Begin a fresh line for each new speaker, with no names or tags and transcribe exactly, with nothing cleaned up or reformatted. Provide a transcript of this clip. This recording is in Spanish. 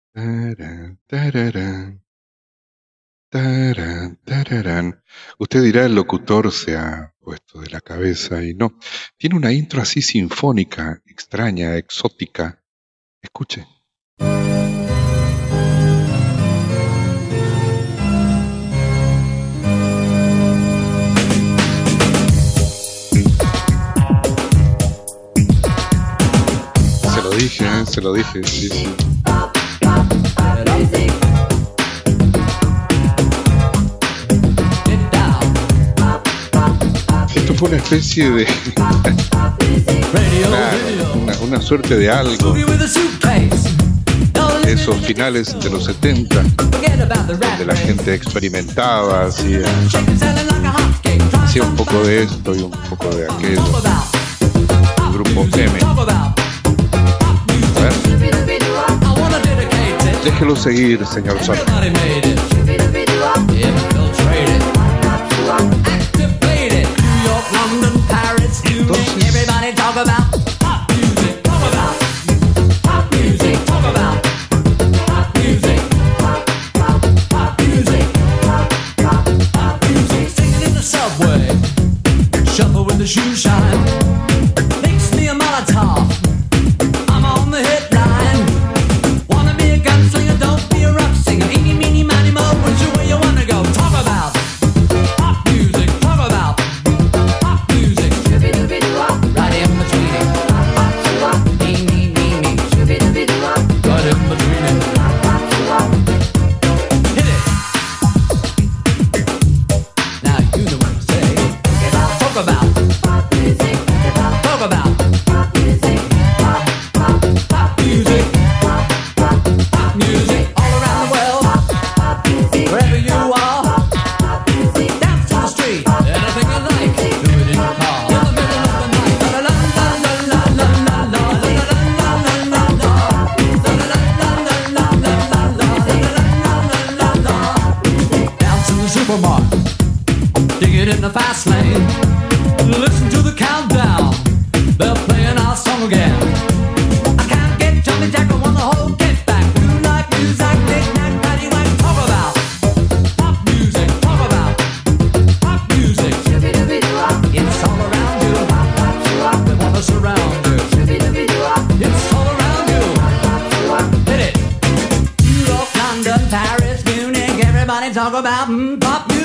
Tarán, tararán, tarán, tararán. Usted dirá el locutor se ha puesto de la cabeza y no. Tiene una intro así sinfónica, extraña, exótica. Escuche. Se lo dije, ¿eh? Se lo dije, sí, sí. Esto fue una especie de... claro, una, una suerte de algo. Esos finales de los setenta, donde la gente experimentaba, hacía, hacía un poco de esto y un poco de aquello. El grupo M. A ver. Déjelo seguir, señor Sol.
Talk about mm, pop music.